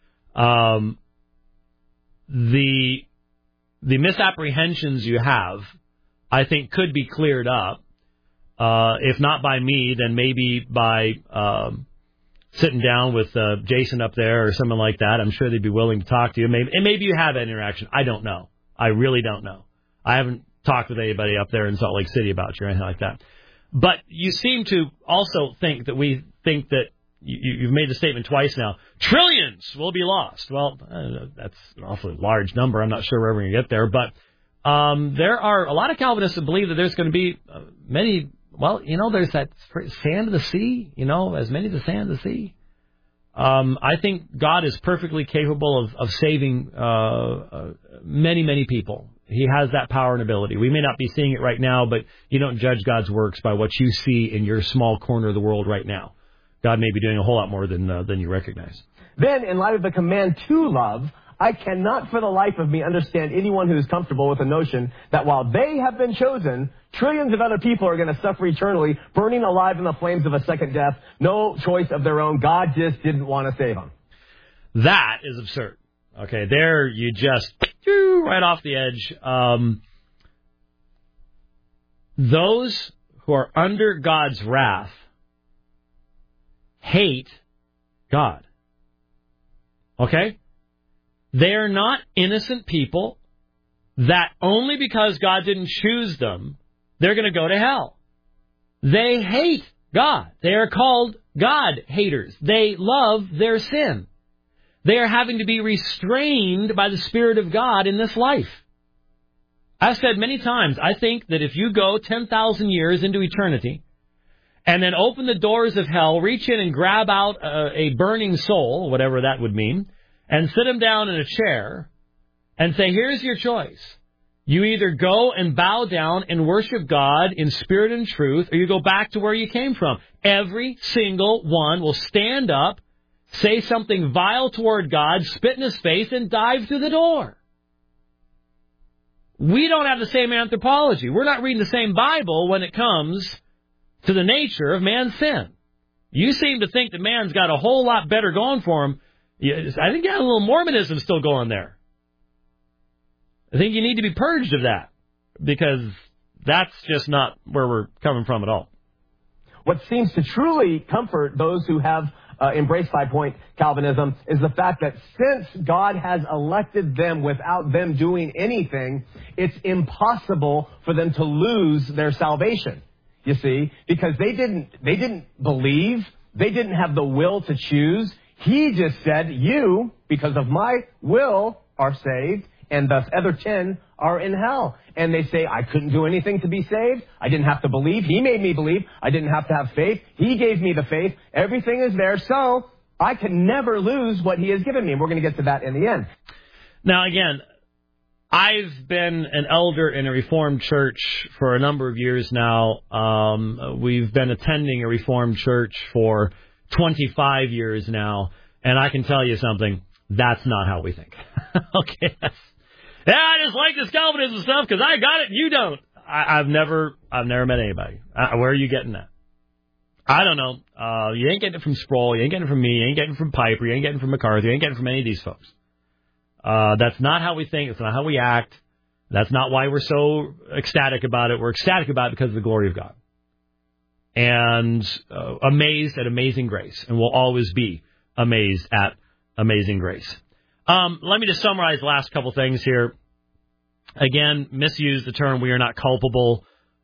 The misapprehensions you have, I think, could be cleared up. If not by me, then maybe by sitting down with Jason up there or someone like that. I'm sure they'd be willing to talk to you. Maybe you have that interaction. I don't know. I really don't know. I haven't talked with anybody up there in Salt Lake City about you or anything like that. But you seem to also think that we think that you've made the statement twice now, trillions will be lost. Well, that's an awfully large number. I'm not sure we're ever going to get there. But there are a lot of Calvinists that believe that there's going to be many. Well, there's that sand of the sea, as many as the sand of the sea. I think God is perfectly capable of saving many, many people. He has that power and ability. We may not be seeing it right now, but you don't judge God's works by what you see in your small corner of the world right now. God may be doing a whole lot more than you recognize. Then, in light of the command to love, I cannot for the life of me understand anyone who is comfortable with the notion that while they have been chosen, trillions of other people are going to suffer eternally, burning alive in the flames of a second death, no choice of their own. God just didn't want to save them. That is absurd. Okay, there you just right off the edge. those who are under God's wrath hate God. Okay? They are not innocent people that only because God didn't choose them, they're going to go to hell. They hate God. They are called God haters. They love their sin. They are having to be restrained by the Spirit of God in this life. I've said many times, I think that if you go 10,000 years into eternity and then open the doors of hell, reach in and grab out a burning soul, whatever that would mean, and sit him down in a chair and say, here's your choice. You either go and bow down and worship God in spirit and truth, or you go back to where you came from. Every single one will stand up, say something vile toward God, spit in his face, and dive through the door. We don't have the same anthropology. We're not reading the same Bible when it comes to the nature of man's sin. You seem to think that man's got a whole lot better going for him. I think you got a little Mormonism still going there. I think you need to be purged of that, because that's just not where we're coming from at all. What seems to truly comfort those who have embraced 5-point Calvinism is the fact that since God has elected them without them doing anything, it's impossible for them to lose their salvation. You see, because they didn't believe, they didn't have the will to choose. He just said, you, because of my will, are saved, and thus other 10 are in hell. And they say, I couldn't do anything to be saved. I didn't have to believe. He made me believe. I didn't have to have faith. He gave me the faith. Everything is there. So I can never lose what he has given me. And we're going to get to that in the end. Now, again, I've been an elder in a Reformed church for a number of years now. We've been attending a Reformed church for 25 years now. And I can tell you something. That's not how we think. Okay. Yeah, I just like this Calvinism stuff because I got it and you don't. I've never met anybody. Where are you getting that? I don't know. You ain't getting it from Sproul. You ain't getting it from me. You ain't getting it from Piper. You ain't getting it from MacArthur. You ain't getting it from any of these folks. That's not how we think. It's not how we act. That's not why we're so ecstatic about it. We're ecstatic about it because of the glory of God. And amazed at amazing grace. And we'll always be amazed at amazing grace. Let me just summarize the last couple things here. Again, misuse the term we are not culpable.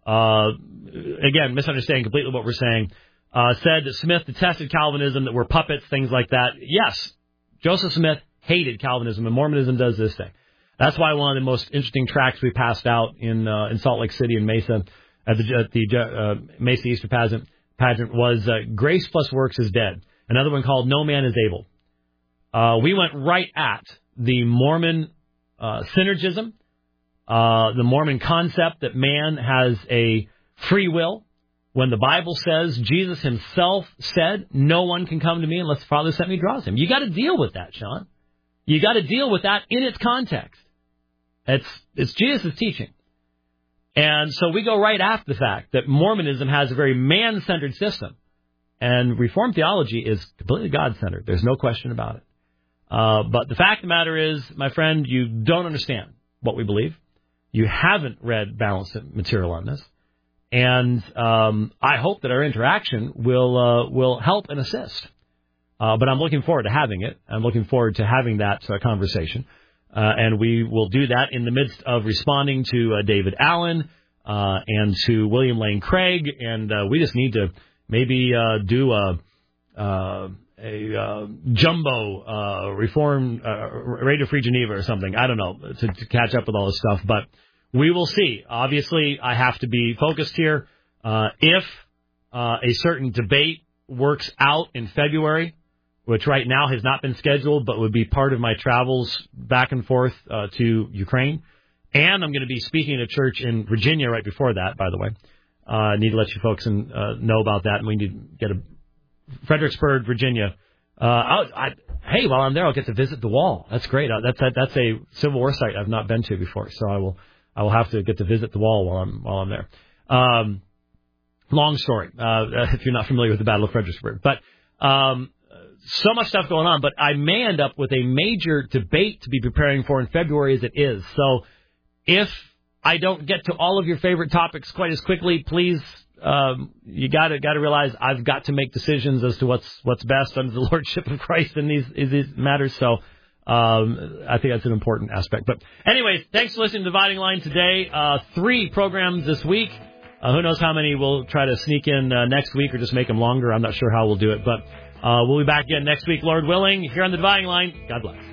Again, misunderstanding completely what we're saying. Said that Smith detested Calvinism, that we're puppets, things like that. Yes, Joseph Smith hated Calvinism, and Mormonism does this thing. That's why one of the most interesting tracts we passed out in Salt Lake City and Mesa at the Mesa Easter pageant was Grace Plus Works is Dead. Another one called No Man is Able. We went right at the Mormon synergism, the Mormon concept that man has a free will. When the Bible says, Jesus himself said, no one can come to me unless the Father sent me draws him. You got to deal with that, Sean. You got to deal with that in its context. It's Jesus' teaching. And so we go right after the fact that Mormonism has a very man-centered system. And Reformed theology is completely God-centered. There's no question about it. But the fact of the matter is, my friend, you don't understand what we believe. You haven't read balanced material on this. And I hope that our interaction will help and assist. But I'm looking forward to having it. I'm looking forward to having that conversation. And we will do that in the midst of responding to David Allen and to William Lane Craig. And we just need to maybe do a jumbo Reform Radio Free Geneva or something. I don't know, to catch up with all this stuff. But we will see. Obviously, I have to be focused here. If a certain debate works out in February, which right now has not been scheduled, but would be part of my travels back and forth to Ukraine. And I'm going to be speaking at a church in Virginia right before that, by the way. I need to let you folks know about that. And we need to get a Fredericksburg, Virginia. Hey, while I'm there, I'll get to visit the wall. That's great. That's a Civil War site I've not been to before, so I will have to get to visit the wall while I'm there. Long story, if you're not familiar with the Battle of Fredericksburg. But so much stuff going on. But I may end up with a major debate to be preparing for in February as it is. So if I don't get to all of your favorite topics quite as quickly. Please, you got to realize I've got to make decisions as to what's best under the lordship of Christ in these matters. So I think that's an important aspect. But anyways, thanks for listening to Dividing Line today. 3 programs this week. Who knows how many we'll try to sneak in next week or just make them longer. I'm not sure how we'll do it. But we'll be back again next week, Lord willing, here on the Dividing Line. God bless.